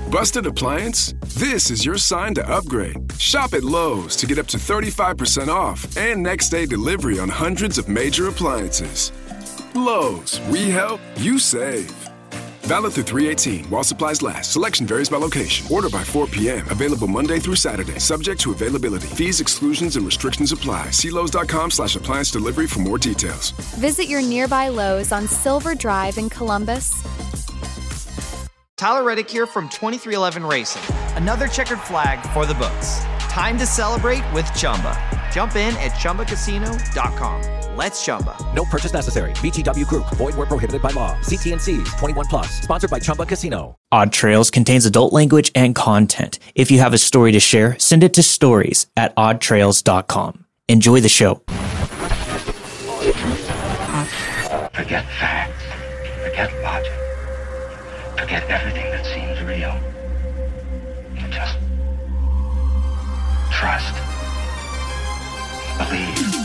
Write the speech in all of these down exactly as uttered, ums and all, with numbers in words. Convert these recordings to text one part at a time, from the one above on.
Busted appliance? This is your sign to upgrade. Shop at Lowe's to get up to thirty-five percent off and next day delivery on hundreds of major appliances. Lowe's, we help, you save. Valid through three eighteen while supplies last. Selection varies by location. Order by four p.m. Available Monday through Saturday. Subject to availability. Fees, exclusions, and restrictions apply. See Lowe's.com slash appliance delivery for more details. Visit your nearby Lowe's on Silver Drive in Columbus. Tyler Reddick here from twenty-three eleven Racing. Another checkered flag for the books. Time to celebrate with Chumba. Jump in at Chumba Casino dot com. Let's Chumba. No purchase necessary. V G W Group. Void where prohibited by law. See T N Cs. twenty-one plus. Sponsored by Chumba Casino. Odd Trails contains adult language and content. If you have a story to share, send it to stories at odd trails dot com. Enjoy the show. Forget facts. Forget logic. Forget everything that seems real. And just trust. Believe.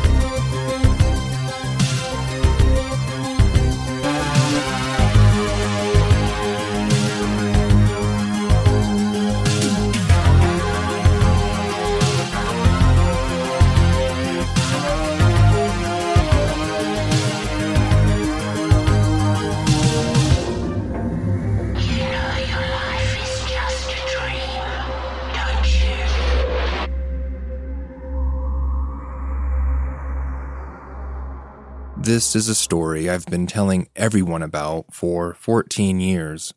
This is a story I've been telling everyone about for fourteen years.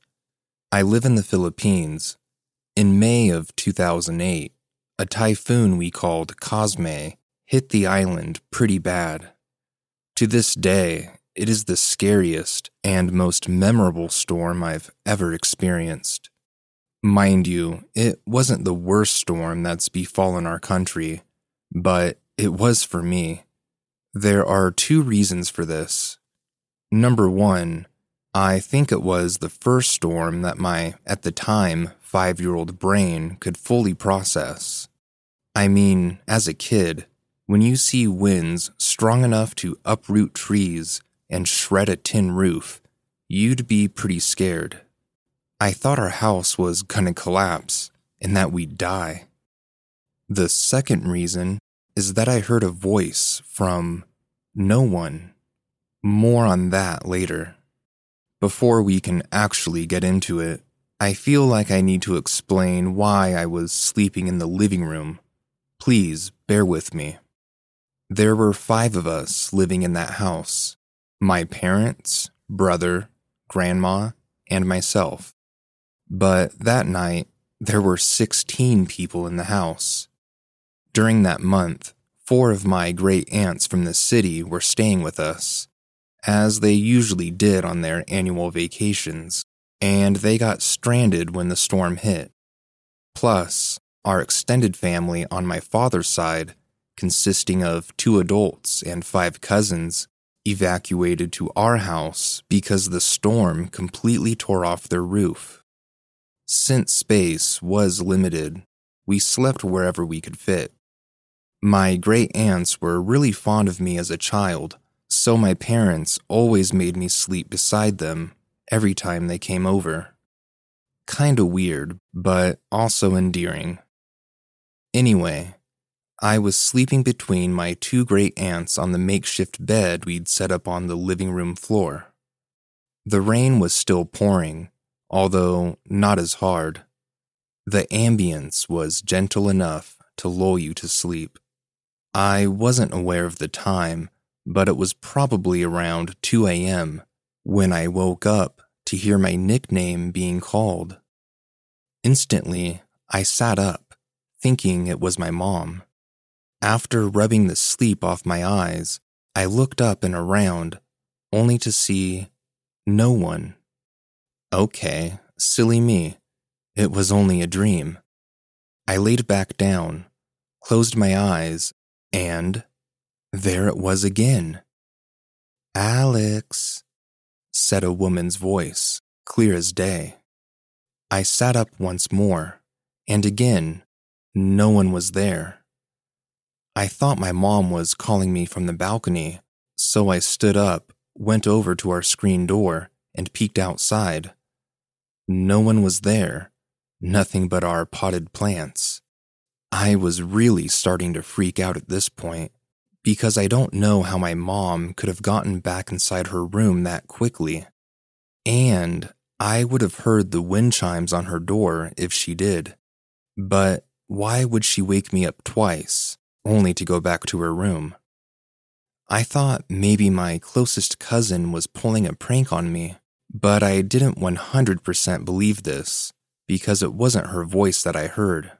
I live in the Philippines. In May of two thousand eight, a typhoon we called Cosme hit the island pretty bad. To this day, it is the scariest and most memorable storm I've ever experienced. Mind you, it wasn't the worst storm that's befallen our country, but it was for me. There are two reasons for this. Number one, I think it was the first storm that my, at the time, five-year-old brain could fully process. I mean, as a kid, when you see winds strong enough to uproot trees and shred a tin roof, you'd be pretty scared. I thought our house was gonna collapse and that we'd die. The second reason is that I heard a voice from no one. More on that later. Before we can actually get into it, I feel like I need to explain why I was sleeping in the living room. Please bear with me. There were five of us living in that house. My parents, brother, grandma, and myself. But that night, there were sixteen people in the house. During that month, four of my great aunts from the city were staying with us, as they usually did on their annual vacations, and they got stranded when the storm hit. Plus, our extended family on my father's side, consisting of two adults and five cousins, evacuated to our house because the storm completely tore off their roof. Since space was limited, we slept wherever we could fit. My great aunts were really fond of me as a child, so my parents always made me sleep beside them every time they came over. Kinda weird, but also endearing. Anyway, I was sleeping between my two great aunts on the makeshift bed we'd set up on the living room floor. The rain was still pouring, although not as hard. The ambience was gentle enough to lull you to sleep. I wasn't aware of the time, but it was probably around two a.m. when I woke up to hear my nickname being called. Instantly, I sat up, thinking it was my mom. After rubbing the sleep off my eyes, I looked up and around, only to see no one. Okay, silly me. It was only a dream. I laid back down, closed my eyes, and there it was again. "Alex," said a woman's voice, clear as day. I sat up once more, and again, no one was there. I thought my mom was calling me from the balcony, so I stood up, went over to our screen door, and peeked outside. No one was there, nothing but our potted plants. I was really starting to freak out at this point, because I don't know how my mom could have gotten back inside her room that quickly. And I would have heard the wind chimes on her door if she did. But why would she wake me up twice, only to go back to her room? I thought maybe my closest cousin was pulling a prank on me, but I didn't one hundred percent believe this, because it wasn't her voice that I heard.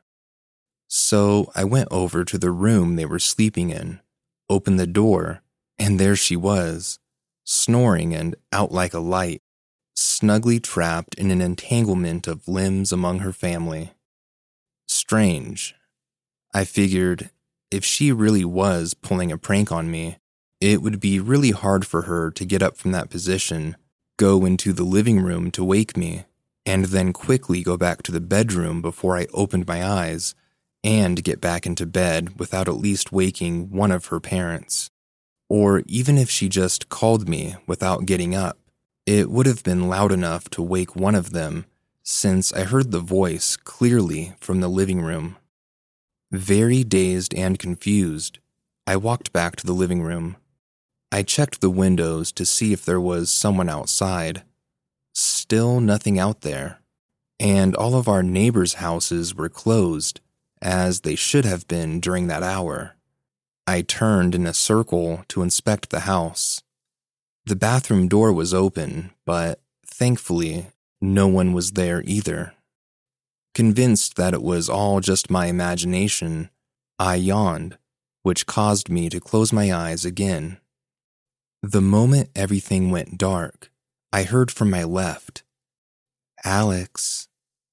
So I went over to the room they were sleeping in, opened the door, and there she was, snoring and out like a light, snugly trapped in an entanglement of limbs among her family. Strange. I figured if she really was pulling a prank on me, it would be really hard for her to get up from that position, go into the living room to wake me, and then quickly go back to the bedroom before I opened my eyes and get back into bed without at least waking one of her parents. Or even if she just called me without getting up, it would have been loud enough to wake one of them, since I heard the voice clearly from the living room. Very dazed and confused, I walked back to the living room. I checked the windows to see if there was someone outside. Still nothing out there, and all of our neighbors' houses were closed, as they should have been during that hour. I turned in a circle to inspect the house. The bathroom door was open, but thankfully, no one was there either. Convinced that it was all just my imagination, I yawned, which caused me to close my eyes again. The moment everything went dark, I heard from my left, "Alex."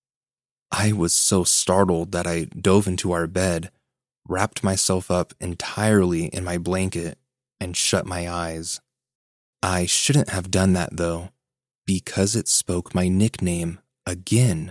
I was so startled that I dove into our bed, wrapped myself up entirely in my blanket, and shut my eyes. I shouldn't have done that, though, because it spoke my nickname again.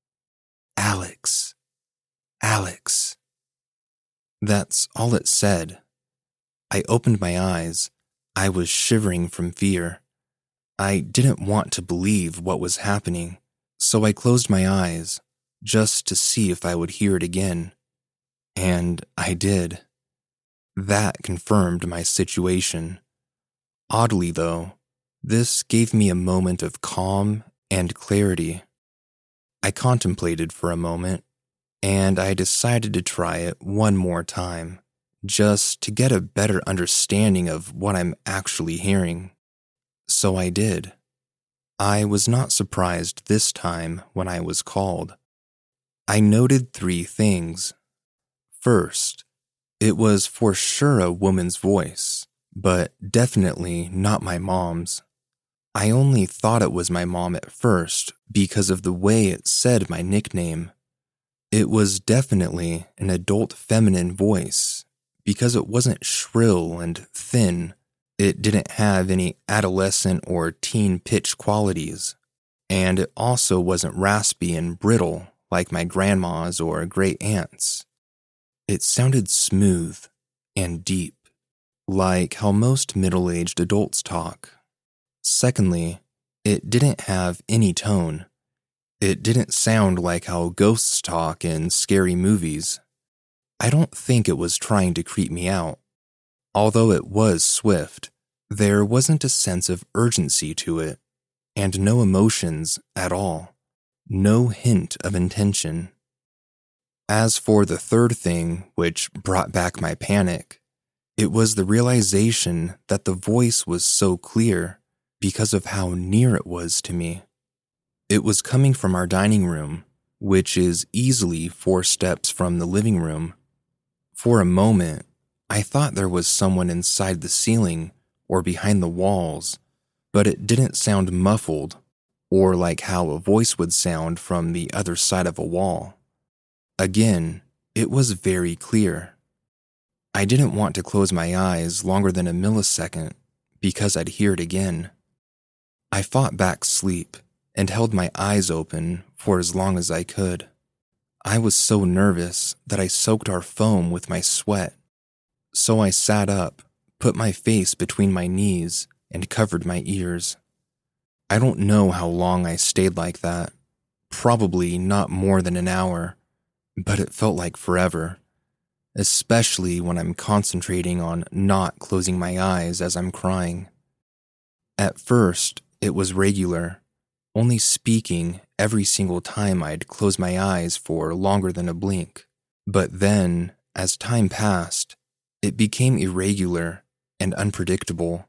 Alex. Alex. That's all it said. I opened my eyes. I was shivering from fear. I didn't want to believe what was happening, so I closed my eyes, just to see if I would hear it again. And I did. That confirmed my situation. Oddly, though, this gave me a moment of calm and clarity. I contemplated for a moment, and I decided to try it one more time, just to get a better understanding of what I'm actually hearing. So I did. I was not surprised this time when I was called. I noted three things. First, it was for sure a woman's voice, but definitely not my mom's. I only thought it was my mom at first because of the way it said my nickname. It was definitely an adult feminine voice because it wasn't shrill and thin. It didn't have any adolescent or teen pitch qualities, and it also wasn't raspy and brittle like my grandma's or great aunts. It sounded smooth and deep, like how most middle-aged adults talk. Secondly, it didn't have any tone. It didn't sound like how ghosts talk in scary movies. I don't think it was trying to creep me out. Although it was swift, there wasn't a sense of urgency to it, and no emotions at all. No hint of intention. As for the third thing, which brought back my panic, it was the realization that the voice was so clear because of how near it was to me. It was coming from our dining room, which is easily four steps from the living room. For a moment, I thought there was someone inside the ceiling or behind the walls, but it didn't sound muffled or like how a voice would sound from the other side of a wall. Again, it was very clear. I didn't want to close my eyes longer than a millisecond because I'd hear it again. I fought back sleep and held my eyes open for as long as I could. I was so nervous that I soaked our foam with my sweat. So I sat up, put my face between my knees, and covered my ears. I don't know how long I stayed like that. probably not more than an hour, but it felt like forever, especially when I'm concentrating on not closing my eyes as I'm crying. At first, it was regular, only speaking every single time I'd close my eyes for longer than a blink. But then, as time passed, it became irregular and unpredictable.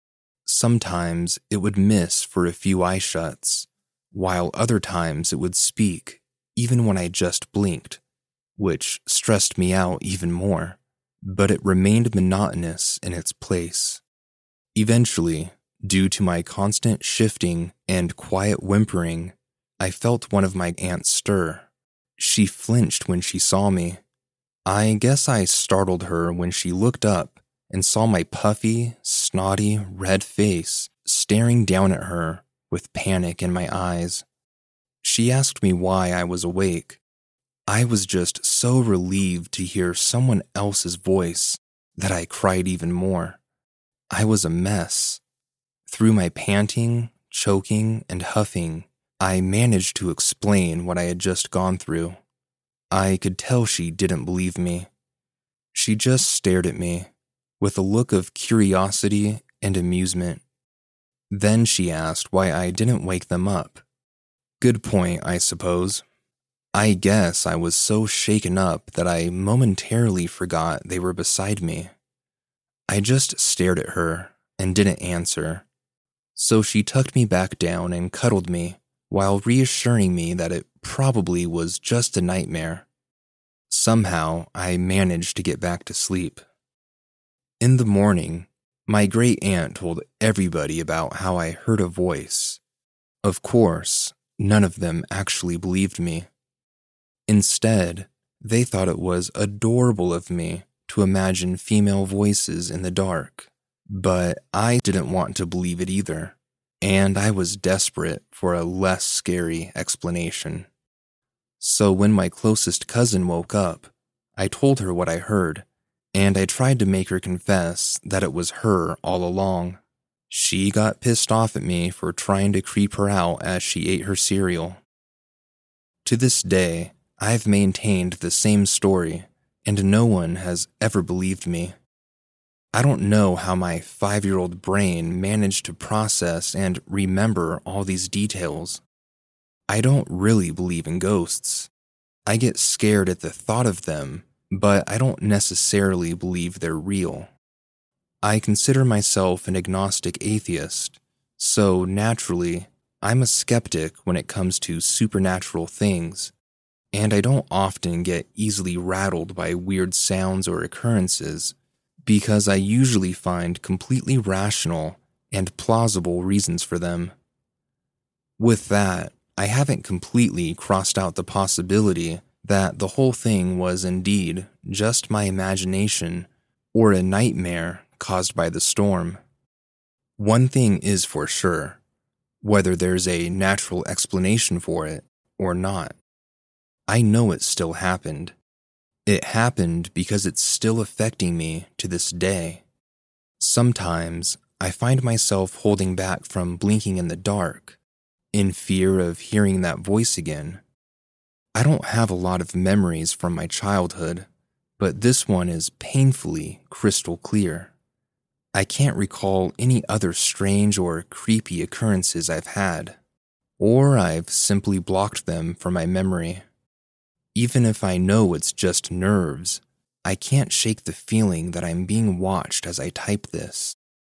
Sometimes it would miss for a few eye shuts, while other times it would speak, even when I just blinked, which stressed me out even more, but it remained monotonous in its place. Eventually, due to my constant shifting and quiet whimpering, I felt one of my aunts stir. She flinched when she saw me. I guess I startled her when she looked up and saw my puffy, snotty, red face staring down at her with panic in my eyes. She asked me why I was awake. I was just so relieved to hear someone else's voice that I cried even more. I was a mess. Through my panting, choking, and huffing, I managed to explain what I had just gone through. I could tell she didn't believe me. She just stared at me with a look of curiosity and amusement. Then she asked why I didn't wake them up. Good point, I suppose. I guess I was so shaken up that I momentarily forgot they were beside me. I just stared at her and didn't answer. So she tucked me back down and cuddled me while reassuring me that it probably was just a nightmare. Somehow, I managed to get back to sleep. In the morning, my great aunt told everybody about how I heard a voice. Of course, none of them actually believed me. Instead, they thought it was adorable of me to imagine female voices in the dark, but I didn't want to believe it either, and I was desperate for a less scary explanation. So when my closest cousin woke up, I told her what I heard, and I tried to make her confess that it was her all along. She got pissed off at me for trying to creep her out as she ate her cereal. To this day, I've maintained the same story, and no one has ever believed me. I don't know how my five-year-old brain managed to process and remember all these details. I don't really believe in ghosts. I get scared at the thought of them, but I don't necessarily believe they're real. I consider myself an agnostic atheist, so naturally, I'm a skeptic when it comes to supernatural things, and I don't often get easily rattled by weird sounds or occurrences because I usually find completely rational and plausible reasons for them. With that, I haven't completely crossed out the possibility that the whole thing was indeed just my imagination or a nightmare caused by the storm. One thing is for sure, whether there's a natural explanation for it or not, I know it still happened. It happened because it's still affecting me to this day. Sometimes I find myself holding back from blinking in the dark, in fear of hearing that voice again. I don't have a lot of memories from my childhood, but this one is painfully crystal clear. I can't recall any other strange or creepy occurrences I've had, or I've simply blocked them from my memory. Even if I know it's just nerves, I can't shake the feeling that I'm being watched as I type this.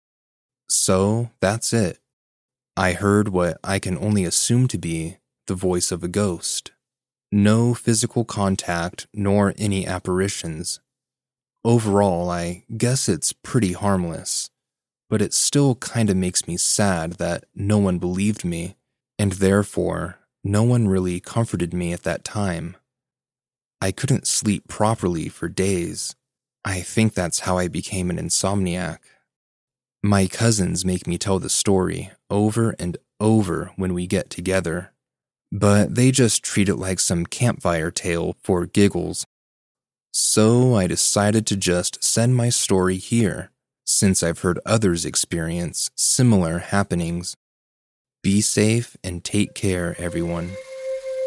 So that's it. I heard what I can only assume to be the voice of a ghost. No physical contact nor any apparitions. Overall, I guess it's pretty harmless, but it still kinda makes me sad that no one believed me, and therefore, no one really comforted me at that time. I couldn't sleep properly for days. I think that's how I became an insomniac. My cousins make me tell the story over and over when we get together, but they just treat it like some campfire tale for giggles. So I decided to just send my story here, since I've heard others experience similar happenings. Be safe and take care, everyone.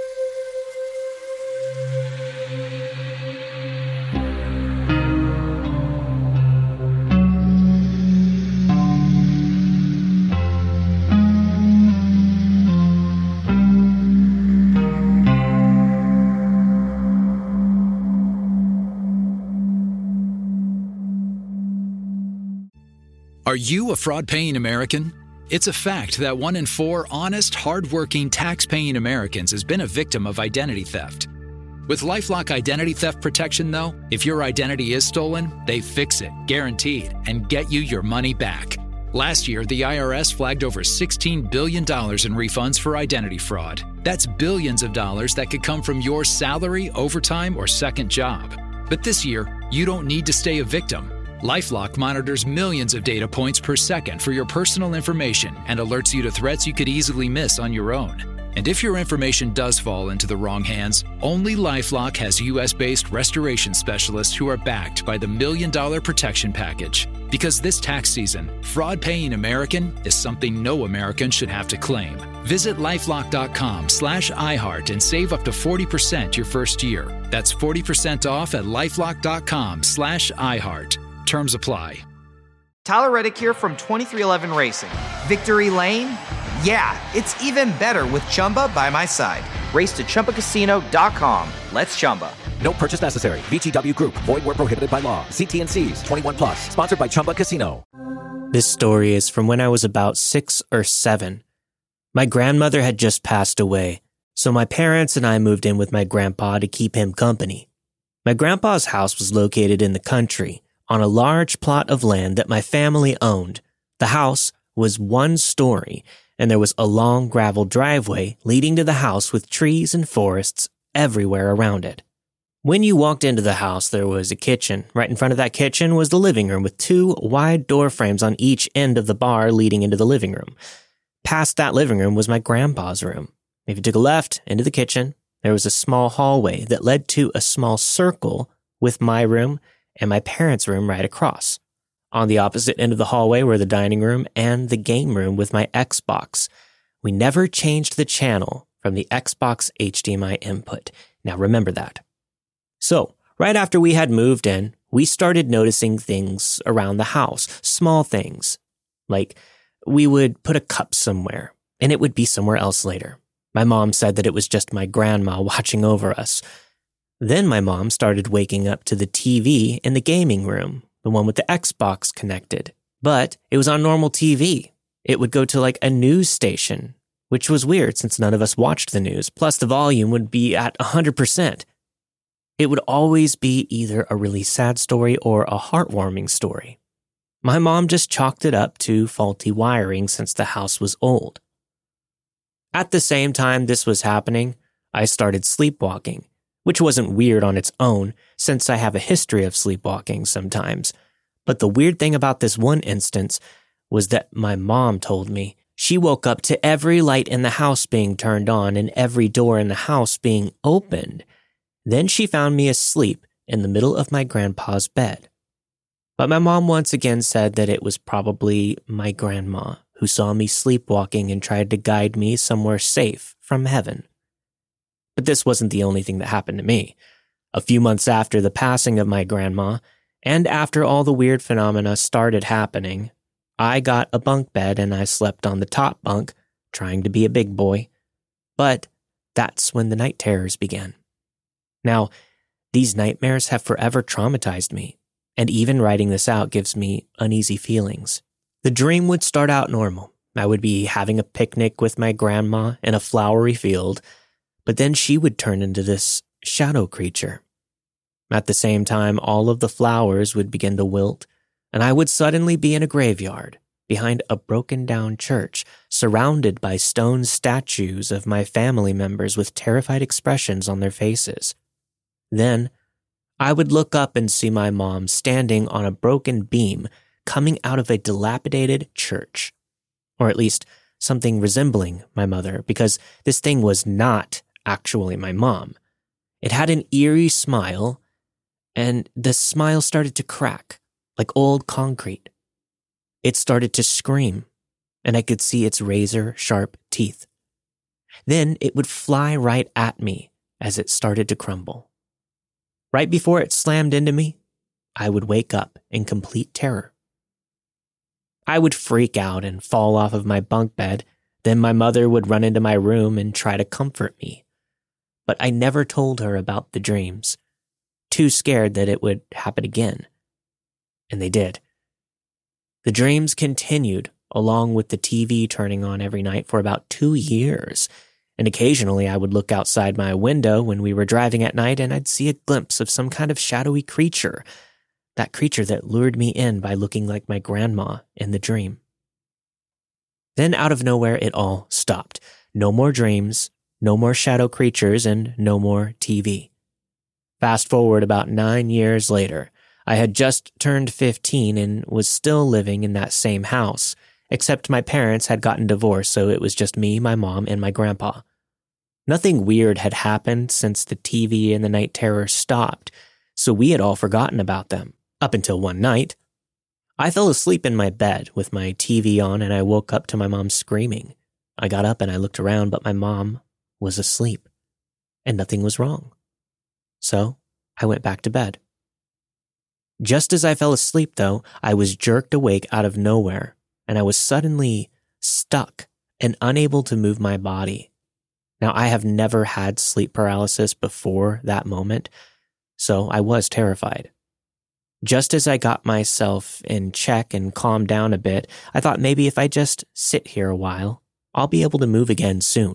Are you a fraud-paying American? It's a fact that one in four honest, hard-working, tax-paying Americans has been a victim of identity theft. With LifeLock Identity Theft Protection, though, if your identity is stolen, they fix it, guaranteed, and get you your money back. Last year, the I R S flagged over sixteen billion dollars in refunds for identity fraud. That's billions of dollars that could come from your salary, overtime, or second job. But this year, you don't need to stay a victim. LifeLock monitors millions of data points per second for your personal information and alerts you to threats you could easily miss on your own. And if your information does fall into the wrong hands, only LifeLock has U S-based restoration specialists who are backed by the Million Dollar Protection Package. Because this tax season, fraud-paying American is something no American should have to claim. Visit LifeLock.com slash iHeart and save up to forty percent your first year. That's forty percent off at LifeLock.com slash iHeart. Terms apply. Tyler Reddick here from twenty-three eleven Racing. Victory Lane? Yeah, it's even better with Chumba by my side. Race to Chumba Casino dot com. Let's Chumba. No purchase necessary. V G W Group. Void where prohibited by law. See T and C's. twenty-one plus. Sponsored by Chumba Casino. This story is from when I was about six or seven. My grandmother had just passed away, so my parents and I moved in with my grandpa to keep him company. My grandpa's house was located in the country, on a large plot of land that my family owned. The house was one story, and there was a long gravel driveway leading to the house with trees and forests everywhere around it. When you walked into the house, there was a kitchen. Right in front of that kitchen was the living room with two wide door frames on each end of the bar leading into the living room. Past that living room was my grandpa's room. If you took a left into the kitchen, there was a small hallway that led to a small circle with my room and my parents' room right across. On the opposite end of the hallway were the dining room and the game room with my Xbox. We never changed the channel from the Xbox H D M I input. Now remember that. So, right after we had moved in, we started noticing things around the house, small things. Like, we would put a cup somewhere, and it would be somewhere else later. My mom said that it was just my grandma watching over us. Then my mom started waking up to the T V in the gaming room, the one with the Xbox connected. But it was on normal T V. It would go to like a news station, which was weird since none of us watched the news. Plus the volume would be at one hundred percent. It would always be either a really sad story or a heartwarming story. My mom just chalked it up to faulty wiring since the house was old. At the same time this was happening, I started sleepwalking, which wasn't weird on its own since I have a history of sleepwalking sometimes. But the weird thing about this one instance was that my mom told me she woke up to every light in the house being turned on and every door in the house being opened. Then she found me asleep in the middle of my grandpa's bed. But my mom once again said that it was probably my grandma who saw me sleepwalking and tried to guide me somewhere safe from heaven. But this wasn't the only thing that happened to me. A few months after the passing of my grandma, and after all the weird phenomena started happening, I got a bunk bed and I slept on the top bunk, trying to be a big boy. But that's when the night terrors began. Now, these nightmares have forever traumatized me, and even writing this out gives me uneasy feelings. The dream would start out normal. I would be having a picnic with my grandma in a flowery field, but then she would turn into this shadow creature. At the same time, all of the flowers would begin to wilt, and I would suddenly be in a graveyard behind a broken-down church, surrounded by stone statues of my family members with terrified expressions on their faces. Then, I would look up and see my mom standing on a broken beam coming out of a dilapidated church. Or at least something resembling my mother, because this thing was not actually my mom. It had an eerie smile, and the smile started to crack like old concrete. It started to scream, and I could see its razor-sharp teeth. Then it would fly right at me as it started to crumble. Right before it slammed into me, I would wake up in complete terror. I would freak out and fall off of my bunk bed. Then my mother would run into my room and try to comfort me. But I never told her about the dreams, too scared that it would happen again. And they did. The dreams continued, along with the T V turning on every night for about two years. And occasionally I would look outside my window when we were driving at night and I'd see a glimpse of some kind of shadowy creature. That creature that lured me in by looking like my grandma in the dream. Then out of nowhere, it all stopped. No more dreams, no more shadow creatures, and no more T V. Fast forward about nine years later, I had just turned fifteen and was still living in that same house, except my parents had gotten divorced, so it was just me, my mom, and my grandpa. Nothing weird had happened since the T V and the night terrors stopped, so we had all forgotten about them, up until one night. I fell asleep in my bed with my T V on and I woke up to my mom screaming. I got up and I looked around, but my mom was asleep, and nothing was wrong. So I went back to bed. Just as I fell asleep, though, I was jerked awake out of nowhere, and I was suddenly stuck and unable to move my body. Now, I have never had sleep paralysis before that moment, so I was terrified. Just as I got myself in check and calmed down a bit, I thought maybe if I just sit here a while, I'll be able to move again soon.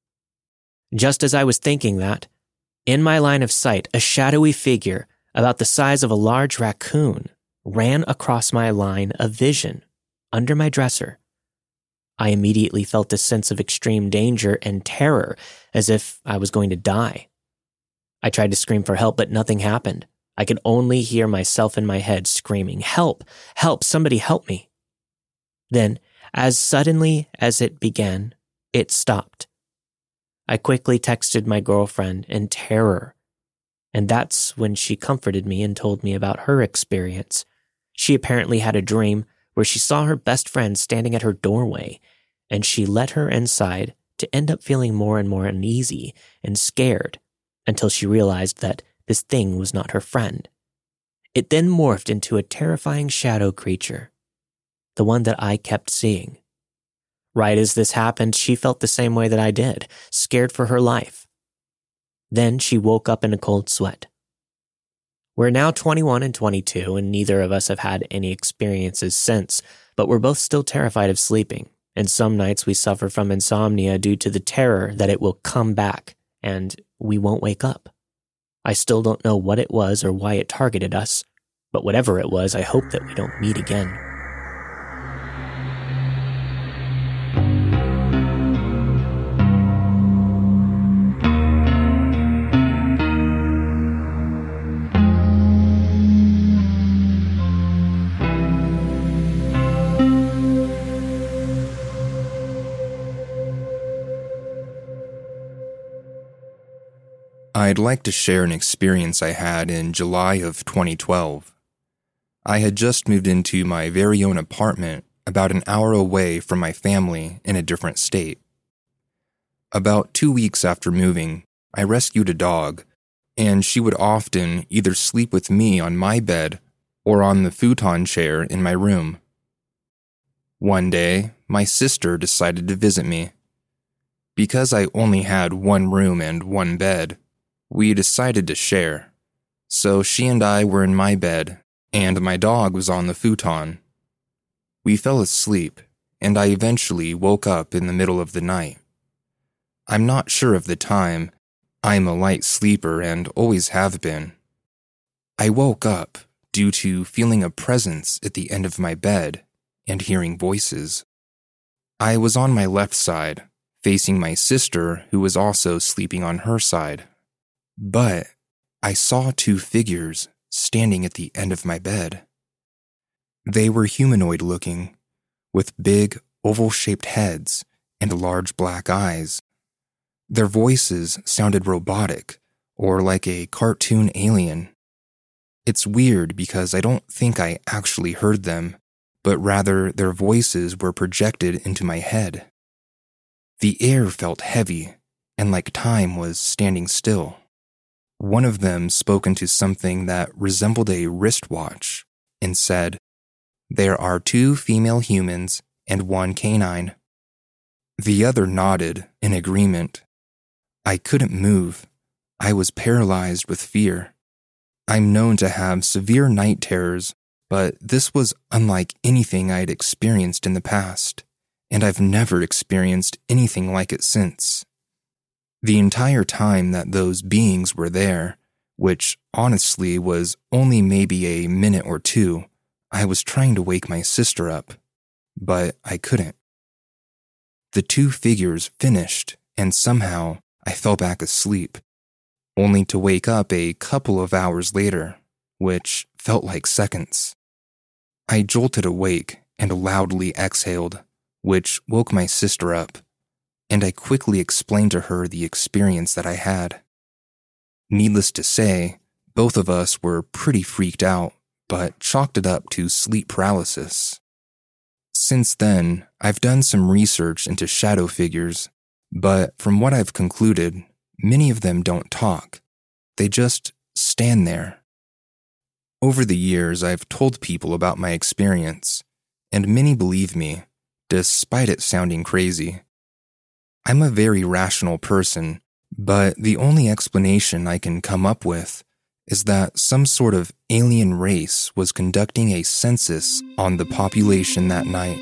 Just as I was thinking that, in my line of sight, a shadowy figure about the size of a large raccoon ran across my line of vision under my dresser. I immediately felt a sense of extreme danger and terror, as if I was going to die. I tried to scream for help, but nothing happened. I could only hear myself in my head screaming, "Help! Help! Somebody help me!" Then, as suddenly as it began, it stopped. I quickly texted my girlfriend in terror, and that's when she comforted me and told me about her experience. She apparently had a dream where she saw her best friend standing at her doorway, and she let her inside to end up feeling more and more uneasy and scared until she realized that this thing was not her friend. It then morphed into a terrifying shadow creature, the one that I kept seeing. Right as this happened, she felt the same way that I did, scared for her life. Then she woke up in a cold sweat. We're now twenty-one and twenty-two, and neither of us have had any experiences since, but we're both still terrified of sleeping, and some nights we suffer from insomnia due to the terror that it will come back, and we won't wake up. I still don't know what it was or why it targeted us, but whatever it was, I hope that we don't meet again. I'd like to share an experience I had in July of twenty twelve. I had just moved into my very own apartment about an hour away from my family in a different state. About two weeks after moving, I rescued a dog, and she would often either sleep with me on my bed or on the futon chair in my room. One day, my sister decided to visit me. Because I only had one room and one bed, we decided to share, so she and I were in my bed, and my dog was on the futon. We fell asleep, and I eventually woke up in the middle of the night. I'm not sure of the time. I'm a light sleeper and always have been. I woke up due to feeling a presence at the end of my bed and hearing voices. I was on my left side, facing my sister, who was also sleeping on her side. But I saw two figures standing at the end of my bed. They were humanoid-looking, with big, oval-shaped heads and large black eyes. Their voices sounded robotic, or like a cartoon alien. It's weird because I don't think I actually heard them, but rather their voices were projected into my head. The air felt heavy, and like time was standing still. One of them spoke into something that resembled a wristwatch and said, "There are two female humans and one canine." The other nodded in agreement. I couldn't move. I was paralyzed with fear. I'm known to have severe night terrors, but this was unlike anything I had experienced in the past, and I've never experienced anything like it since. The entire time that those beings were there, which honestly was only maybe a minute or two, I was trying to wake my sister up, but I couldn't. The two figures finished, and somehow I fell back asleep, only to wake up a couple of hours later, which felt like seconds. I jolted awake and loudly exhaled, which woke my sister up, and I quickly explained to her the experience that I had. Needless to say, both of us were pretty freaked out, but chalked it up to sleep paralysis. Since then, I've done some research into shadow figures, but from what I've concluded, many of them don't talk. They just stand there. Over the years, I've told people about my experience, and many believe me, despite it sounding crazy. I'm a very rational person, but the only explanation I can come up with is that some sort of alien race was conducting a census on the population that night.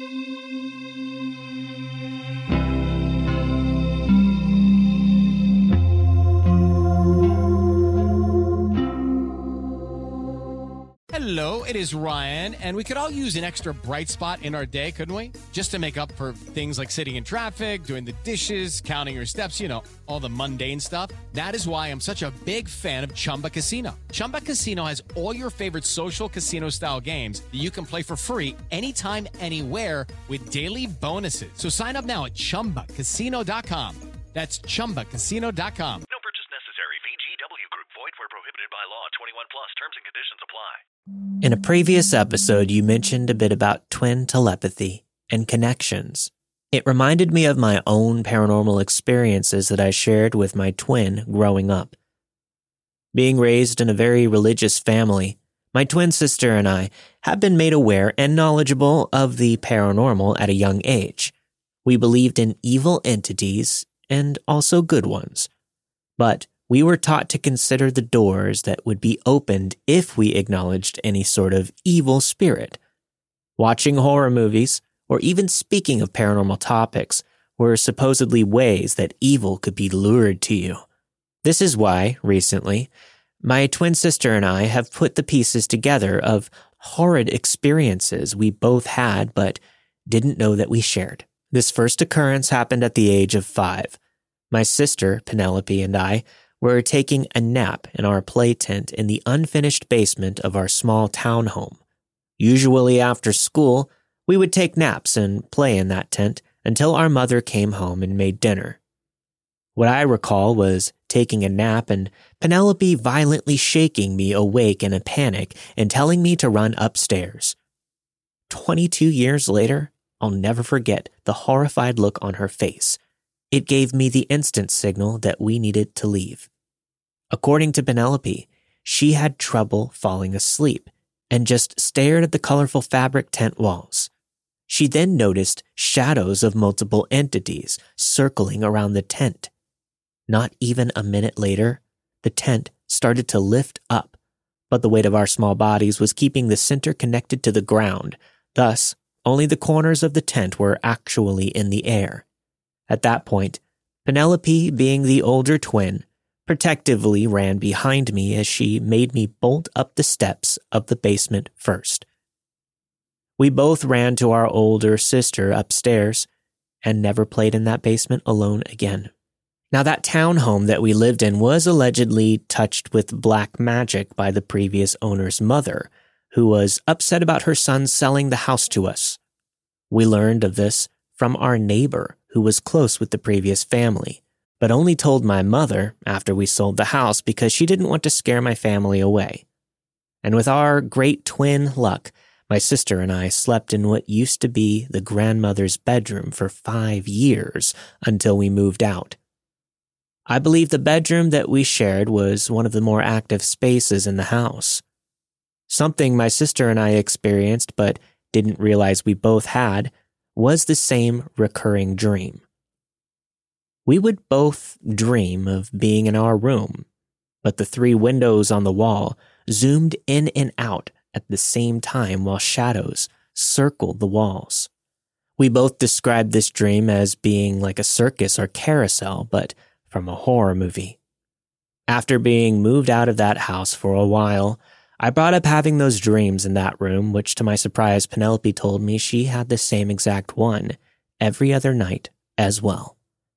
Hello, it is Ryan, and we could all use an extra bright spot in our day, couldn't we? Just to make up for things like sitting in traffic, doing the dishes, counting your steps, you know, all the mundane stuff. That is why I'm such a big fan of Chumba Casino. Chumba Casino has all your favorite social casino-style games that you can play for free anytime, anywhere with daily bonuses. So sign up now at chumba casino dot com. That's chumba casino dot com. No purchase necessary. V G W Group. Void where prohibited by law. twenty-one plus. Terms and conditions apply. In a previous episode, you mentioned a bit about twin telepathy and connections. It reminded me of my own paranormal experiences that I shared with my twin growing up. Being raised in a very religious family, my twin sister and I have been made aware and knowledgeable of the paranormal at a young age. We believed in evil entities and also good ones, but we were taught to consider the doors that would be opened if we acknowledged any sort of evil spirit. Watching horror movies, or even speaking of paranormal topics, were supposedly ways that evil could be lured to you. This is why, recently, my twin sister and I have put the pieces together of horrid experiences we both had but didn't know that we shared. This first occurrence happened at the age of five. My sister, Penelope, and I were taking a nap in our play tent in the unfinished basement of our small townhome. Usually after school, we would take naps and play in that tent until our mother came home and made dinner. What I recall was taking a nap and Penelope violently shaking me awake in a panic and telling me to run upstairs. Twenty-two years later, I'll never forget the horrified look on her face. It gave me the instant signal that we needed to leave. According to Penelope, she had trouble falling asleep and just stared at the colorful fabric tent walls. She then noticed shadows of multiple entities circling around the tent. Not even a minute later, the tent started to lift up, but the weight of our small bodies was keeping the center connected to the ground. Thus, only the corners of the tent were actually in the air. At that point, Penelope, being the older twin, protectively ran behind me as she made me bolt up the steps of the basement first. We both ran to our older sister upstairs and never played in that basement alone again. Now, that townhome that we lived in was allegedly touched with black magic by the previous owner's mother, who was upset about her son selling the house to us. We learned of this from our neighbor, who was close with the previous family, but only told my mother after we sold the house because she didn't want to scare my family away. And with our great twin luck, my sister and I slept in what used to be the grandmother's bedroom for five years until we moved out. I believe the bedroom that we shared was one of the more active spaces in the house. Something my sister and I experienced but didn't realize we both had was the same recurring dream. We would both dream of being in our room, but the three windows on the wall zoomed in and out at the same time while shadows circled the walls. We both described this dream as being like a circus or carousel, but from a horror movie. After being moved out of that house for a while, I brought up having those dreams in that room, which to my surprise, Penelope told me she had the same exact one every other night as well.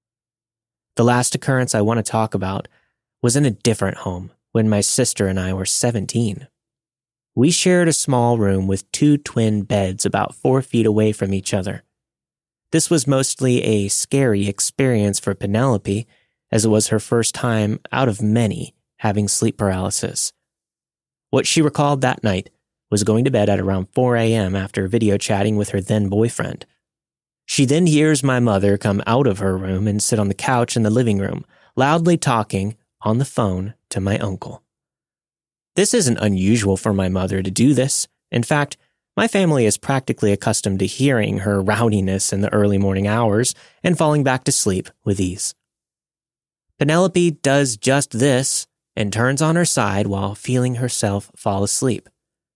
The last occurrence I want to talk about was in a different home when my sister and I were seventeen. We shared a small room with two twin beds about four feet away from each other. This was mostly a scary experience for Penelope, as it was her first time out of many having sleep paralysis. What she recalled that night was going to bed at around four a.m. after video chatting with her then boyfriend. She then hears my mother come out of her room and sit on the couch in the living room, loudly talking on the phone to my uncle. This isn't unusual for my mother to do this. In fact, my family is practically accustomed to hearing her rowdiness in the early morning hours and falling back to sleep with ease. Penelope does just this and turns on her side while feeling herself fall asleep.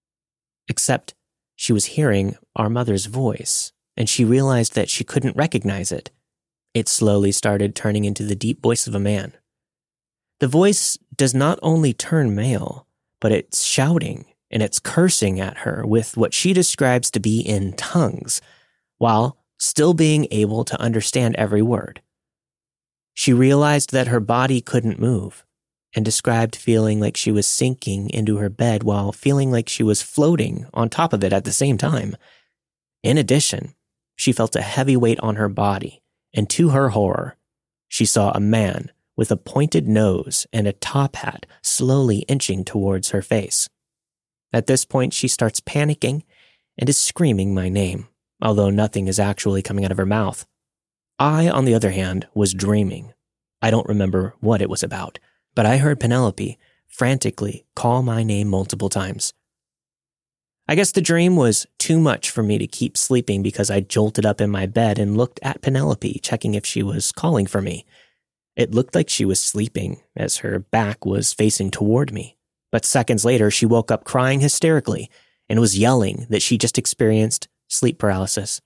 Except she was hearing our mother's voice, and she realized that she couldn't recognize it. It slowly started turning into the deep voice of a man. The voice does not only turn male, but it's shouting and it's cursing at her with what she describes to be in tongues, while still being able to understand every word. She realized that her body couldn't move and described feeling like she was sinking into her bed while feeling like she was floating on top of it at the same time. In addition, she felt a heavy weight on her body, and to her horror, she saw a man with a pointed nose and a top hat slowly inching towards her face. At this point, she starts panicking and is screaming my name, although nothing is actually coming out of her mouth. I, on the other hand, was dreaming. I don't remember what it was about, but I heard Penelope frantically call my name multiple times. I guess the dream was too much for me to keep sleeping because I jolted up in my bed and looked at Penelope, checking if she was calling for me. It looked like she was sleeping, as her back was facing toward me. But seconds later, she woke up crying hysterically and was yelling that she just experienced sleep paralysis.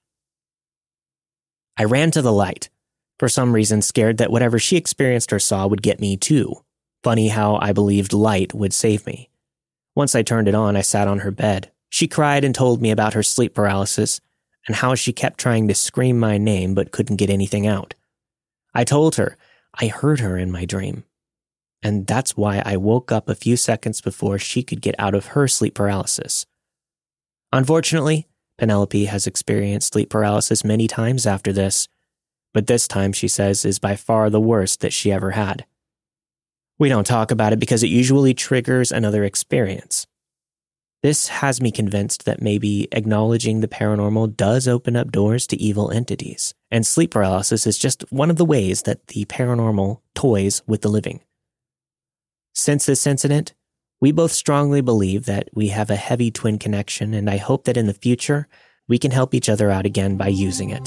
I ran to the light, for some reason scared that whatever she experienced or saw would get me too. Funny how I believed light would save me. Once I turned it on, I sat on her bed. She cried and told me about her sleep paralysis and how she kept trying to scream my name but couldn't get anything out. I told her I heard her in my dream, and that's why I woke up a few seconds before she could get out of her sleep paralysis. Unfortunately, Penelope has experienced sleep paralysis many times after this, but this time, she says, is by far the worst that she ever had. We don't talk about it because it usually triggers another experience. This has me convinced that maybe acknowledging the paranormal does open up doors to evil entities, and sleep paralysis is just one of the ways that the paranormal toys with the living. Since this incident, we both strongly believe that we have a heavy twin connection, and I hope that in the future, we can help each other out again by using it.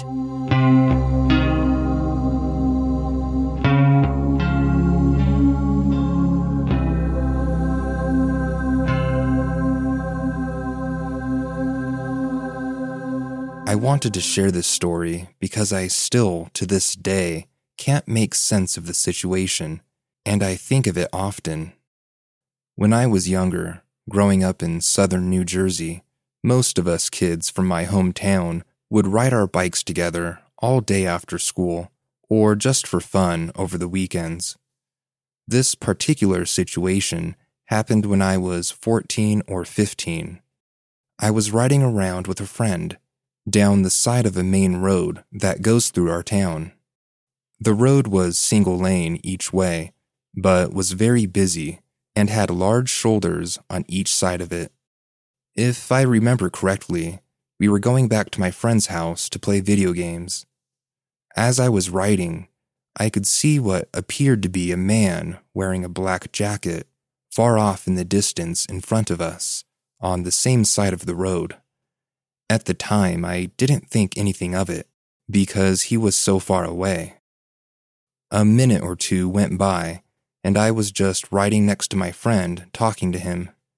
I wanted to share this story because I still, to this day, can't make sense of the situation, and I think of it often. When I was younger, growing up in southern New Jersey, most of us kids from my hometown would ride our bikes together all day after school, or just for fun over the weekends. This particular situation happened when I was fourteen or fifteen. I was riding around with a friend down the side of a main road that goes through our town. The road was single lane each way, but was very busy and had large shoulders on each side of it. If I remember correctly, we were going back to my friend's house to play video games. As I was riding, I could see what appeared to be a man wearing a black jacket far off in the distance in front of us, on the same side of the road. At the time, I didn't think anything of it, because he was so far away. A minute or two went by, and I was just riding next to my friend, talking to him.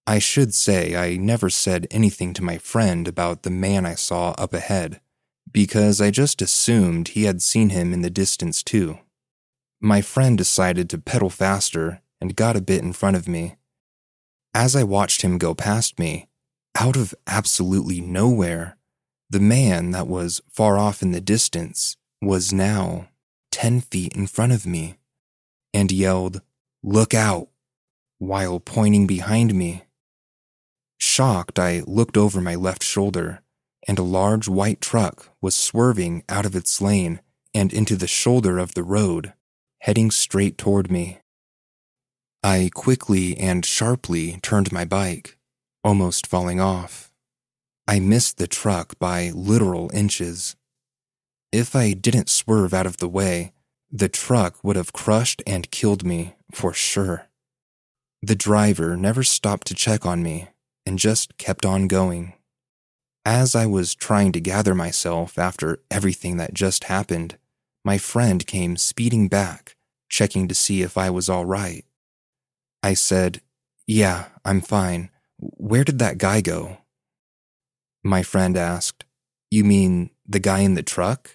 I should say I never said anything to my friend about the man I saw up ahead, because I just assumed he had seen him in the distance too. My friend decided to pedal faster and got a bit in front of me. As I watched him go past me, out of absolutely nowhere, the man that was far off in the distance was now ten feet in front of me and yelled, "Look out," while pointing behind me. Shocked, I looked over my left shoulder, and a large white truck was swerving out of its lane and into the shoulder of the road, heading straight toward me. I quickly and sharply turned my bike, almost falling off. I missed the truck by literal inches. If I didn't swerve out of the way, the truck would have crushed and killed me, for sure. The driver never stopped to check on me and just kept on going. As I was trying to gather myself after everything that just happened, my friend came speeding back, checking to see if I was all right. I said, "Yeah, I'm fine. Where did that guy go?" My friend asked, "You mean the guy in the truck?"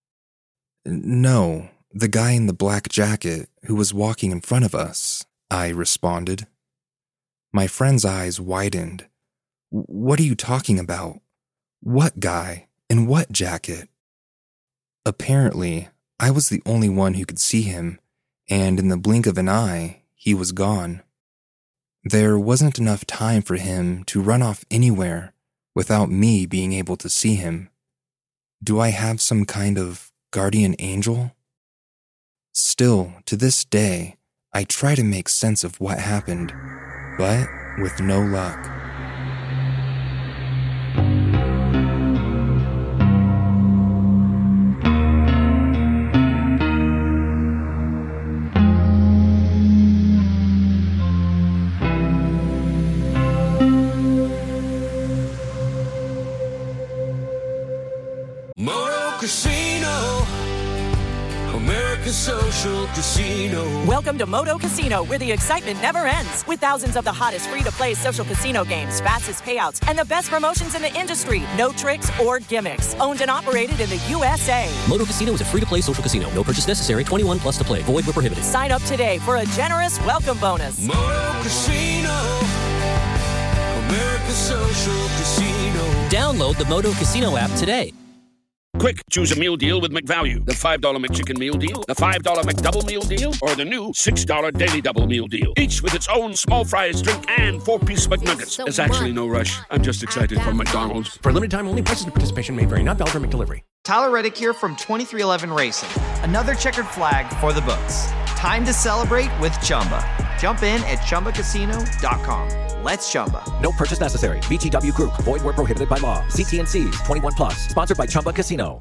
"No, the guy in the black jacket who was walking in front of us," I responded. My friend's eyes widened. "What are you talking about? What guy? In what jacket?" Apparently, I was the only one who could see him, and in the blink of an eye, he was gone. There wasn't enough time for him to run off anywhere without me being able to see him. Do I have some kind of guardian angel? Still, to this day, I try to make sense of what happened, but with no luck. Casino, America's social casino. Welcome to Moto Casino, where the excitement never ends. With thousands of the hottest free-to-play social casino games, fastest payouts, and the best promotions in the industry. No tricks or gimmicks. Owned and operated in the U S A. Moto Casino is a free-to-play social casino. No purchase necessary. twenty-one plus to play. Void where prohibited. Sign up today for a generous welcome bonus. Moto Casino, America's social casino. Download the Moto Casino app today. Quick, choose a meal deal with McValue. The five dollar McChicken meal deal, the five dollar McDouble meal deal, or the new six dollar Daily Double meal deal. Each with its own small fries, drink, and four-piece McNuggets. There's actually no rush. I'm just excited for McDonald's. For limited time only, prices and participation may vary. Not valid for McDelivery. Tyler Reddick here from twenty-three eleven Racing. Another checkered flag for the books. Time to celebrate with Chumba. Jump in at Chumba Casino dot com. Let's Chumba. No purchase necessary. V G W Group. Void where prohibited by law. See T and C's. twenty-one plus. Sponsored by Chumba Casino.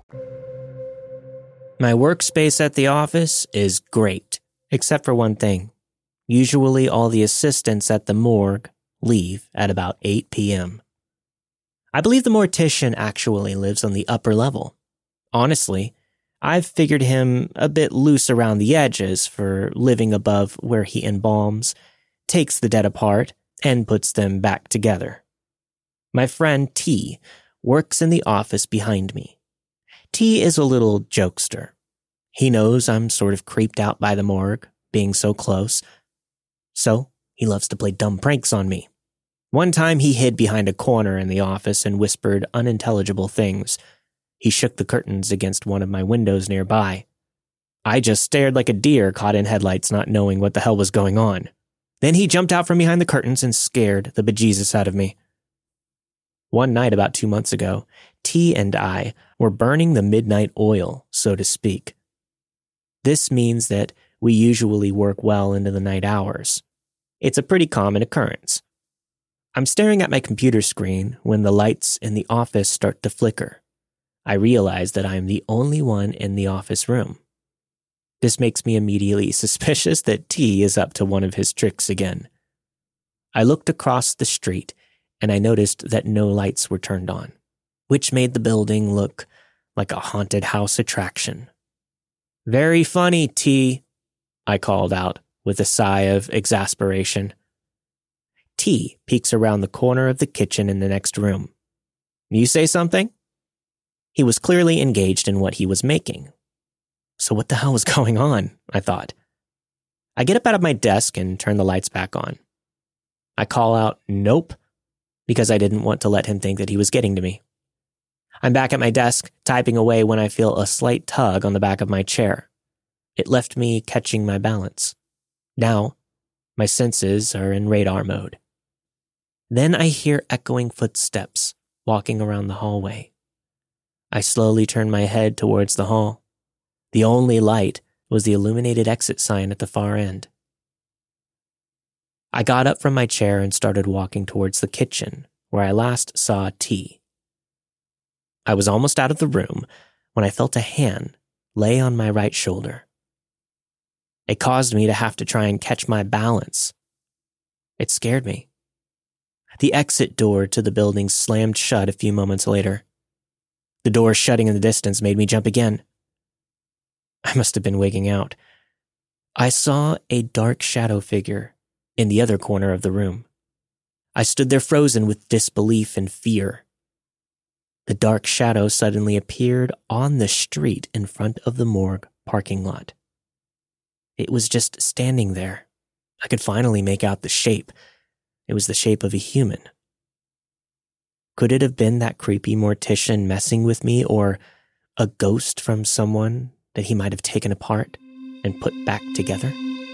My workspace at the office is great, except for one thing. Usually all the assistants at the morgue leave at about eight p.m. I believe the mortician actually lives on the upper level. Honestly, I've figured him a bit loose around the edges for living above where he embalms, takes the dead apart, and puts them back together. My friend T works in the office behind me. T is a little jokester. He knows I'm sort of creeped out by the morgue, being so close, so he loves to play dumb pranks on me. One time he hid behind a corner in the office and whispered unintelligible things. He shook the curtains against one of my windows nearby. I just stared like a deer caught in headlights, not knowing what the hell was going on. Then he jumped out from behind the curtains and scared the bejesus out of me. One night about two months ago, T and I were burning the midnight oil, so to speak. This means that we usually work well into the night hours. It's a pretty common occurrence. I'm staring at my computer screen when the lights in the office start to flicker. I realize that I am the only one in the office room. This makes me immediately suspicious that T is up to one of his tricks again. I looked across the street and I noticed that no lights were turned on, which made the building look like a haunted house attraction. "Very funny, T," I called out with a sigh of exasperation. T peeks around the corner of the kitchen in the next room. You say something? He was clearly engaged in what he was making. So what the hell was going on? I thought. I get up out of my desk and turn the lights back on. I call out, nope, because I didn't want to let him think that he was getting to me. I'm back at my desk, typing away when I feel a slight tug on the back of my chair. It left me catching my balance. Now, my senses are in radar mode. Then I hear echoing footsteps walking around the hallway. I slowly turn my head towards the hall. The only light was the illuminated exit sign at the far end. I got up from my chair and started walking towards the kitchen, where I last saw T. I was almost out of the room when I felt a hand lay on my right shoulder. It caused me to have to try and catch my balance. It scared me. The exit door to the building slammed shut a few moments later. The door shutting in the distance made me jump again. I must have been wigging out. I saw a dark shadow figure in the other corner of the room. I stood there frozen with disbelief and fear. The dark shadow suddenly appeared on the street in front of the morgue parking lot. It was just standing there. I could finally make out the shape. It was the shape of a human. Could it have been that creepy mortician messing with me, or a ghost from someone that he might have taken apart and put back together?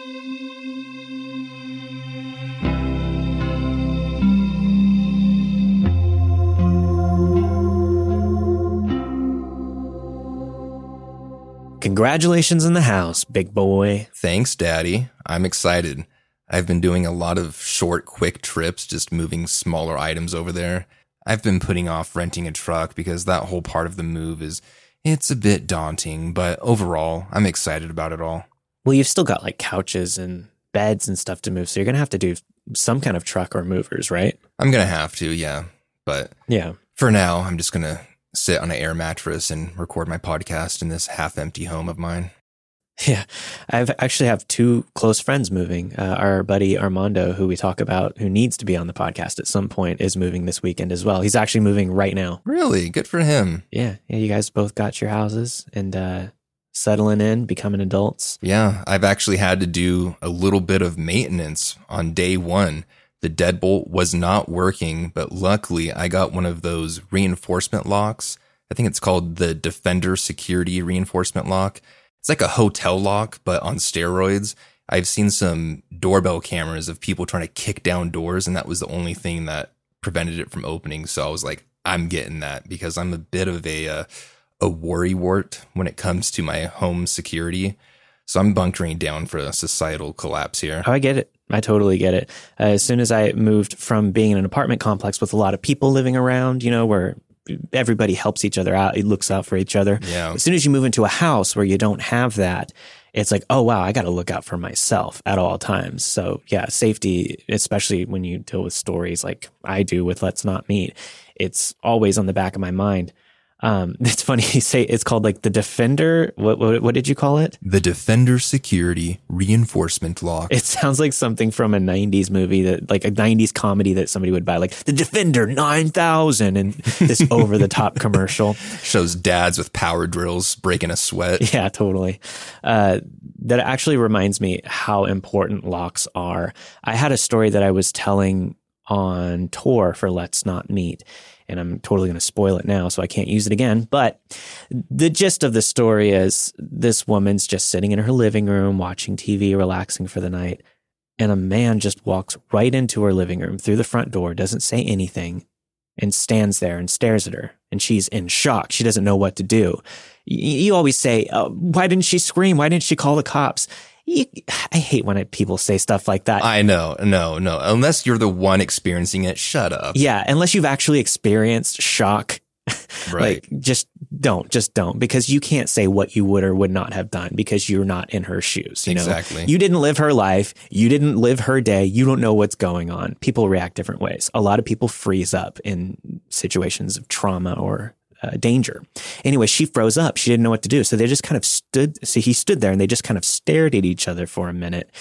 Congratulations in the house, big boy. Thanks, Daddy. I'm excited. I've been doing a lot of short, quick trips, just moving smaller items over there. I've been putting off renting a truck because that whole part of the move is, it's a bit daunting, but overall, I'm excited about it all. Well, you've still got like couches and beds and stuff to move, so you're going to have to do some kind of truck or movers, right? I'm going to have to, yeah. But yeah, for now, I'm just going to sit on an air mattress and record my podcast in this half-empty home of mine. Yeah, I actually have two close friends moving. Uh, our buddy Armando, who we talk about, who needs to be on the podcast at some point, is moving this weekend as well. He's actually moving right now. Really? Good for him. Yeah, yeah. You guys both got your houses and uh, settling in, becoming adults. Yeah, I've actually had to do a little bit of maintenance on day one. The deadbolt was not working, but luckily I got one of those reinforcement locks. I think it's called the Defender Security Reinforcement Lock. It's like a hotel lock, but on steroids. I've seen some doorbell cameras of people trying to kick down doors, and that was the only thing that prevented it from opening. So I was like, I'm getting that because I'm a bit of a uh, a worrywart when it comes to my home security. So I'm bunkering down for a societal collapse here. Oh, I get it. I totally get it. Uh, as soon as I moved from being in an apartment complex with a lot of people living around, you know, where everybody helps each other out, it looks out for each other. Yeah. As soon as you move into a house where you don't have that, it's like, oh, wow, I got to look out for myself at all times. So yeah, safety, especially when you deal with stories like I do with Let's Not Meet, it's always on the back of my mind. Um, it's funny you say it's called like the Defender. What, what what did you call it? The Defender Security Reinforcement Lock. It sounds like something from a nineties movie, that like a nineties comedy that somebody would buy, like the Defender nine thousand, and this over the top commercial shows dads with power drills breaking a sweat. Yeah, totally. Uh, that actually reminds me how important locks are. I had a story that I was telling on tour for Let's Not Meet, and I'm totally going to spoil it now, so I can't use it again. But the gist of the story is this woman's just sitting in her living room, watching T V, relaxing for the night. And a man just walks right into her living room through the front door, doesn't say anything, and stands there and stares at her. And she's in shock. She doesn't know what to do. You, you always say, oh, why didn't she scream? Why didn't she call the cops? You, I hate when people say stuff like that. I know. No, no. Unless you're the one experiencing it, shut up. Yeah. Unless you've actually experienced shock. Right. Like, just don't, just don't, because you can't say what you would or would not have done because you're not in her shoes. You Exactly. know? You didn't live her life. You didn't live her day. You don't know what's going on. People react different ways. A lot of people freeze up in situations of trauma or Uh, danger. Anyway, she froze up. She didn't know what to do. So they just kind of stood. So he stood there and they just kind of stared at each other for a minute.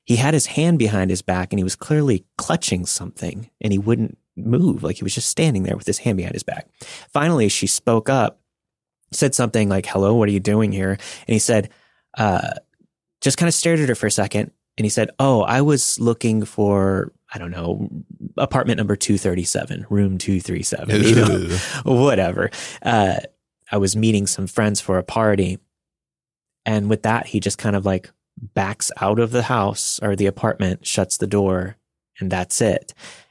he had his hand behind his back and he was clearly clutching something and he wouldn't move. Like he was just standing there with his hand behind his back. Finally, she spoke up, said something like, hello, what are you doing here? And he said, uh, just kind of stared at her for a second. And he said, oh, I was looking for, I don't know, apartment number two thirty-seven, room two thirty-seven, you know, whatever. Uh, I was meeting some friends for a party. And with that, he just kind of like backs out of the house or the apartment, shuts the door, and that's it.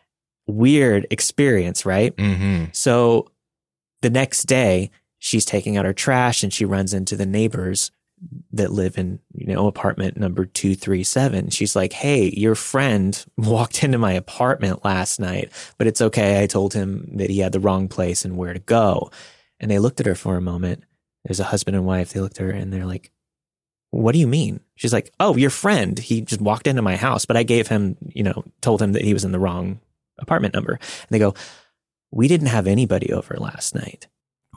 Weird experience, right? Mm-hmm. So the next day, she's taking out her trash and she runs into the neighbors that live in, you know, apartment number two thirty-seven. She's like, hey, your friend walked into my apartment last night, but it's okay. I told him that he had the wrong place and where to go. And they looked at her for a moment. There's a husband and wife. They looked at her and they're like, what do you mean? She's like, oh, your friend, he just walked into my house, but I gave him, you know, told him that he was in the wrong apartment number. And they go, we didn't have anybody over last night.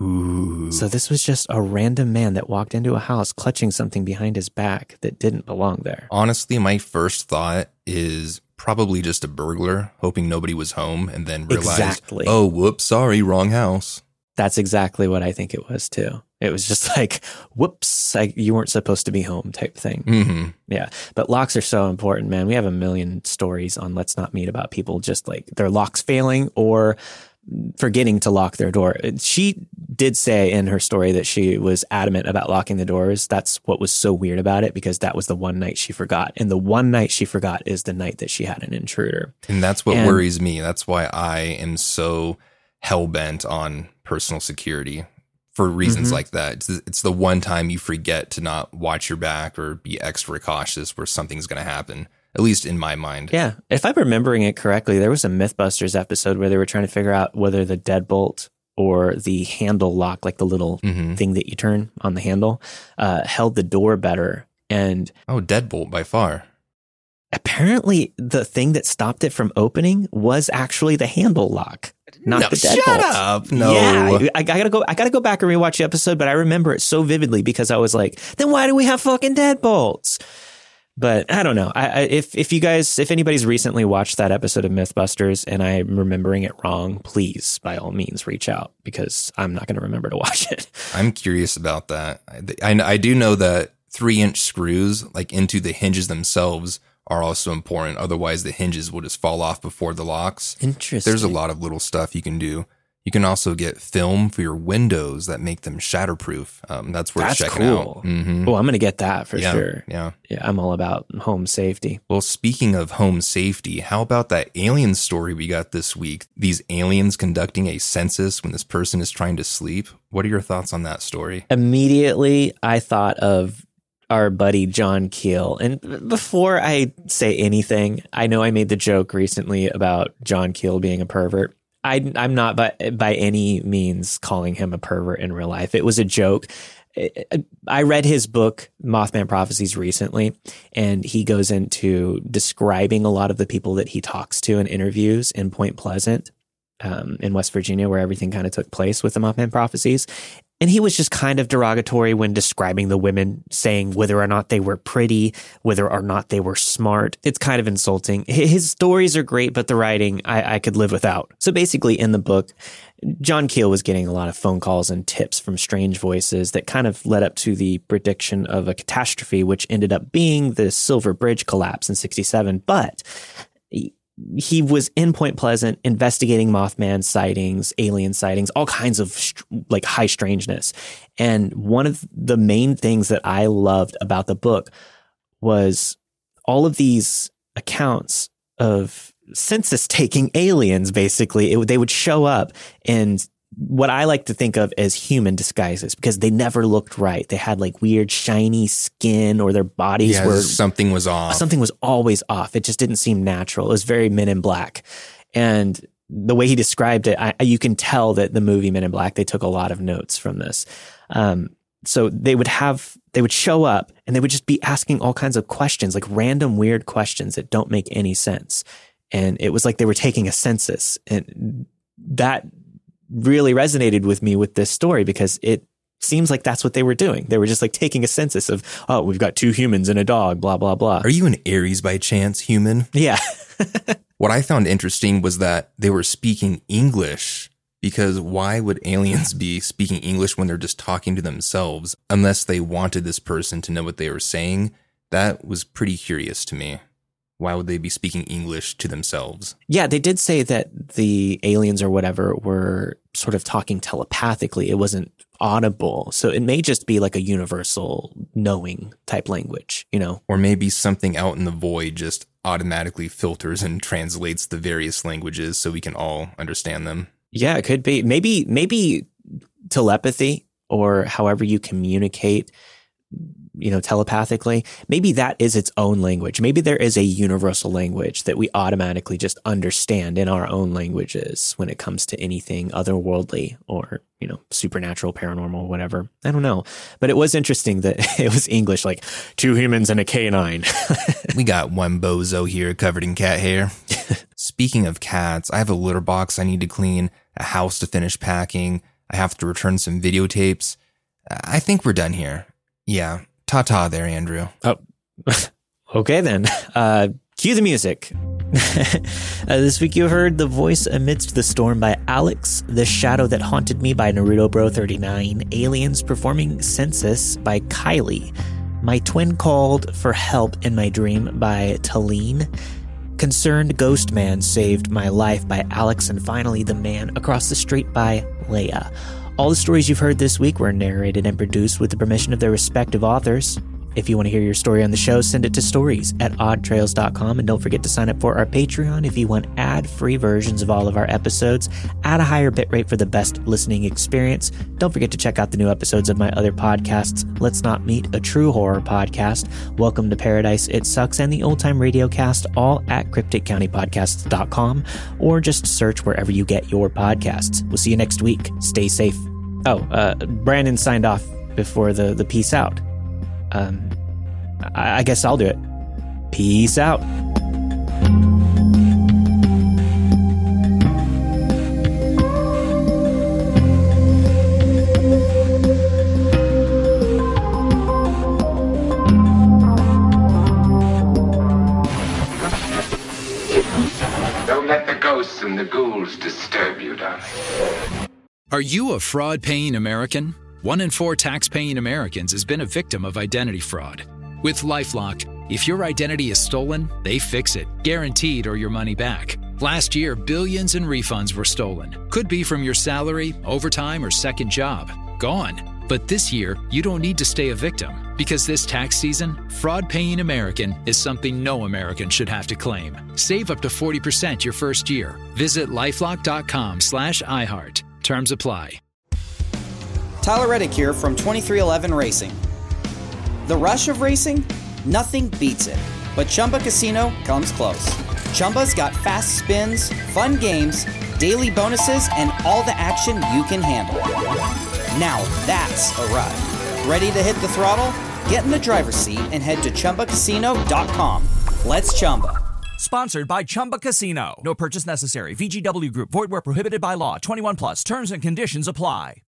Ooh. So this was just a random man that walked into a house clutching something behind his back that didn't belong there. Honestly, my first thought is probably just a burglar hoping nobody was home and then realized, exactly. oh, whoops, sorry, wrong house. That's exactly what I think it was too. It was just like, whoops, I, you weren't supposed to be home type thing. Mm-hmm. Yeah. But locks are so important, man. We have a million stories on Let's Not Meet about people just like their locks failing or forgetting to lock their door. She did say in her story that she was adamant about locking the doors. That's what was so weird about it, because that was the one night she forgot. And the one night she forgot is the night that she had an intruder. And that's what and, worries me. That's why I am so hell-bent on personal security for reasons mm-hmm. like that. It's, it's the one time you forget to not watch your back or be extra cautious where something's going to happen. At least in my mind. Yeah. If I'm remembering it correctly, there was a Mythbusters episode where they were trying to figure out whether the deadbolt or the handle lock, like the little mm-hmm. thing that you turn on the handle, uh, held the door better. And oh, deadbolt by far. Apparently, the thing that stopped it from opening was actually the handle lock, not no, the deadbolt. Shut up! No, yeah, I, I gotta go. I gotta go back and rewatch the episode, but I remember it so vividly because I was like, "Then why do we have fucking deadbolts?" But I don't know. I, I, if if you guys, if anybody's recently watched that episode of Mythbusters and I'm remembering it wrong, please, by all means, reach out because I'm not going to remember to watch it. I'm curious about that. I, I, I do know that three inch screws, like into the hinges themselves, are also important. Otherwise, the hinges will just fall off before the locks. Interesting. There's a lot of little stuff you can do. You can also get film for your windows that make them shatterproof. Um, that's worth that's checking cool. out. Mm-hmm. Oh, I'm going to get that for yeah, sure. Yeah. Yeah. I'm all about home safety. Well, speaking of home safety, how about that alien story we got this week? These aliens conducting a census when this person is trying to sleep. What are your thoughts on that story? Immediately, I thought of our buddy John Keel. And before I say anything, I know I made the joke recently about John Keel being a pervert. I, I'm not by, by any means calling him a pervert in real life. It was a joke. I read his book, Mothman Prophecies, recently, and he goes into describing a lot of the people that he talks to in interviews in Point Pleasant, um, in West Virginia, where everything kind of took place with the Mothman Prophecies. And he was just kind of derogatory when describing the women, saying whether or not they were pretty, whether or not they were smart. It's kind of insulting. His stories are great, but the writing I, I could live without. So basically in the book, John Keel was getting a lot of phone calls and tips from strange voices that kind of led up to the prediction of a catastrophe, which ended up being the Silver Bridge collapse in sixty-seven. But he was in Point Pleasant investigating Mothman sightings, alien sightings, all kinds of like high strangeness. And one of the main things that I loved about the book was all of these accounts of census taking aliens. Basically, it, they would show up in what I like to think of as human disguises because they never looked right. They had like weird shiny skin, or their bodies yeah, were something was off. Something was always off. It just didn't seem natural. It was very Men in Black. And the way he described it, I, you can tell that the movie Men in Black, they took a lot of notes from this. Um, so they would have, they would show up and they would just be asking all kinds of questions, like random weird questions that don't make any sense. And it was like they were taking a census, and that really resonated with me with this story because it seems like that's what they were doing. They were just like taking a census of, oh, we've got two humans and a dog, blah, blah, blah. Are you an Aries by chance, human? Yeah. What I found interesting was that they were speaking English, because why would aliens be speaking English when they're just talking to themselves unless they wanted this person to know what they were saying? That was pretty curious to me. Why would they be speaking English to themselves? Yeah, they did say that the aliens or whatever were sort of talking telepathically. It wasn't audible. So it may just be like a universal knowing type language, you know? Or maybe something out in the void just automatically filters and translates the various languages so we can all understand them. Yeah, it could be. Maybe, maybe telepathy, or however you communicate, you know, telepathically, maybe that is its own language. Maybe there is a universal language that we automatically just understand in our own languages when it comes to anything otherworldly or, you know, supernatural, paranormal, whatever. I don't know. But it was interesting that it was English, like two humans and a canine. We got one bozo here covered in cat hair. Speaking of cats, I have a litter box I need to clean, a house to finish packing. I have to return some videotapes. I think we're done here. Yeah. Ta-ta there, Andrew. Oh, okay then. Uh, cue the music. uh, this week you heard The Voice Amidst the Storm by Alex, The Shadow That Haunted Me by Naruto Bro thirty-nine, Aliens Performing Census by Kylie, My Twin Called for Help in My Dream by Taline, Concerned Ghost Man Saved My Life by Alex, and finally The Man Across the Street by Leia. All the stories you've heard this week were narrated and produced with the permission of their respective authors. If you want to hear your story on the show, send it to stories at odd trails dot com, and don't forget to sign up for our Patreon if you want ad-free versions of all of our episodes at a higher bitrate for the best listening experience. Don't forget to check out the new episodes of my other podcasts, Let's Not Meet, a true horror podcast, Welcome to Paradise, It Sucks, and the Old Time Radio Cast, all at cryptic county podcasts dot com, or just search wherever you get your podcasts. We'll see you next week. Stay safe. Oh, uh, Brandon signed off before the, the peace out. Um, I, I guess I'll do it. Peace out. Don't let the ghosts and the ghouls disturb you, darling. Are you a fraud-paying American? One in four tax-paying Americans has been a victim of identity fraud. With LifeLock, if your identity is stolen, they fix it, guaranteed, or your money back. Last year, billions in refunds were stolen. Could be from your salary, overtime, or second job. Gone. But this year, you don't need to stay a victim, because this tax season, fraud-paying American is something no American should have to claim. Save up to forty percent your first year. Visit lifelock dot com slash iHeart. Terms apply. Tyler Reddick here from twenty-three eleven Racing. The rush of racing? Nothing beats it. But Chumba Casino comes close. Chumba's got fast spins, fun games, daily bonuses, and all the action you can handle. Now that's a ride. Ready to hit the throttle? Get in the driver's seat and head to chumba casino dot com. Let's Chumba. Sponsored by Chumba Casino. No purchase necessary. V G W Group. Void where prohibited by law. twenty-one plus. Terms and conditions apply.